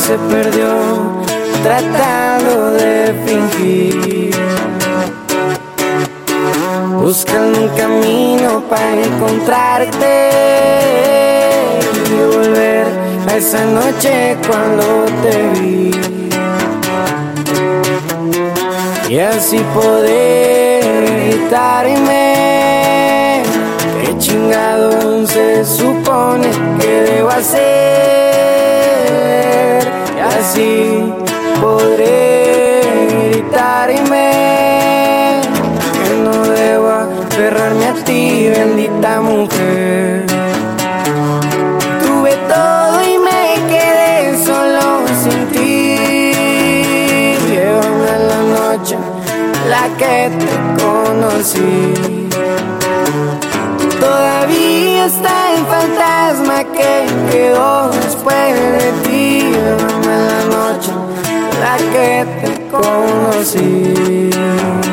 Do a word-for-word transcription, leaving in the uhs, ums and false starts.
se perdió tratando de fingir, buscando un camino para encontrarte y volver a esa noche cuando te vi, y así poder gritarme qué chingado se supone que debo hacer, y así podré gritarme que no debo aferrarme a ti, bendita mujer. Tuve todo y me quedé solo sin ti. Llévame a la noche, la que te conocí. Todavía está el fantasma que quedó después de ti. Llévame a la noche, la que te conocí.